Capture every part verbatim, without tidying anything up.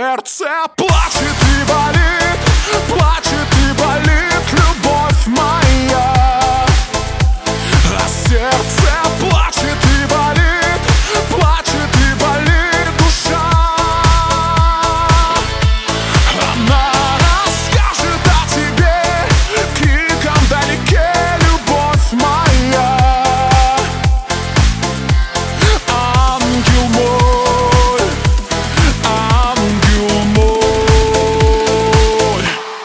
сердце плачет и болит, плачет и болит любовь моя. А сердце плачет и болит, плачет и болит душа. Она расскажет о тебе криком вдалеке, любовь моя. Ангел мой, ангел мой.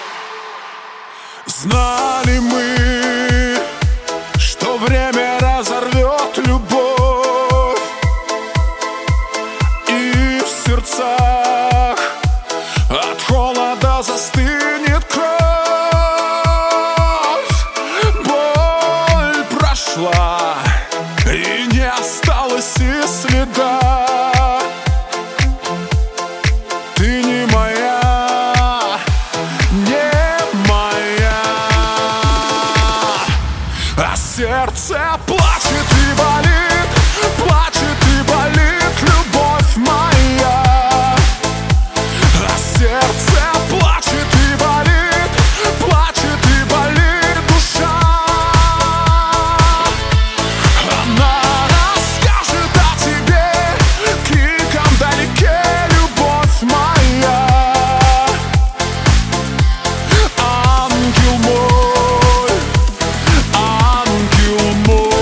Знали мы, что время разорвет любовь, и в сердцах от холода застынет кровь. Боль прошла, и не осталось и следа. Ты не моя, не моя. А сердце плачет и болит, плачет и болит любовь моя. А сердце плачет и болит, плачет и болит душа. Она расскажет о тебе криком вдалеке, любовь моя. Ангел мой, ангел мой.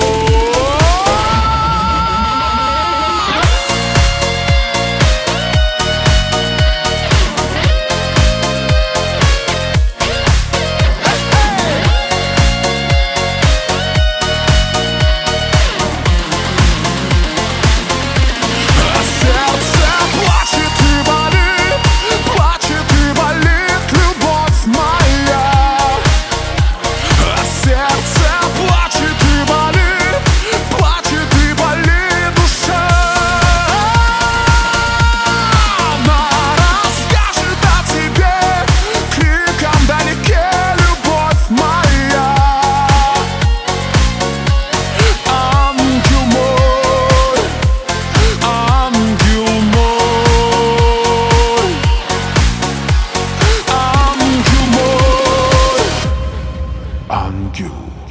А сердце плачет и болит, плачет и болит любовь моя. А сердце плачет и болит, плачет и болит душа. Она расскажет о тебе криком вдалеке, любовь моя. Ангел мой, ангел мой, ангел мой, ангел.